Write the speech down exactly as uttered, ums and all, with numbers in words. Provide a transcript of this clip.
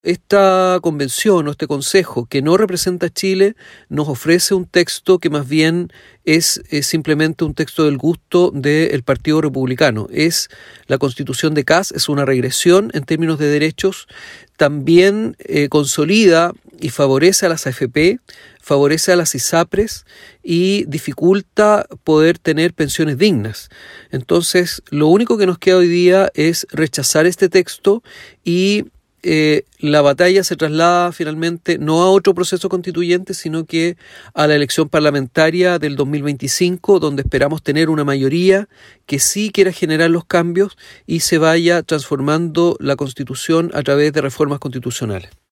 Esta convención o este consejo que no representa a Chile nos ofrece un texto que más bien es, es simplemente un texto del gusto del Partido Republicano. Es la Constitución de Kast, es una regresión en términos de derechos, también eh, consolida y favorece a las A F P, favorece a las ISAPRES y dificulta poder tener pensiones dignas. Entonces, lo único que nos queda hoy día es rechazar este texto y Eh, la batalla se traslada finalmente no a otro proceso constituyente, sino que a la elección parlamentaria del dos mil veinticinco, donde esperamos tener una mayoría que sí quiera generar los cambios y se vaya transformando la Constitución a través de reformas constitucionales.